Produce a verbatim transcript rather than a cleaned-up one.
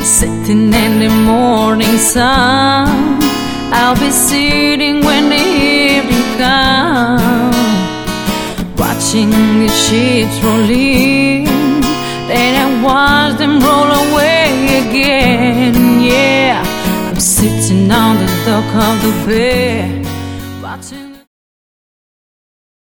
Sitting in the morning sun, I'll be sitting when the evening comes, watching the ships roll in, then I watch them roll away again. Yeah, I'm sitting on the dock of the bay,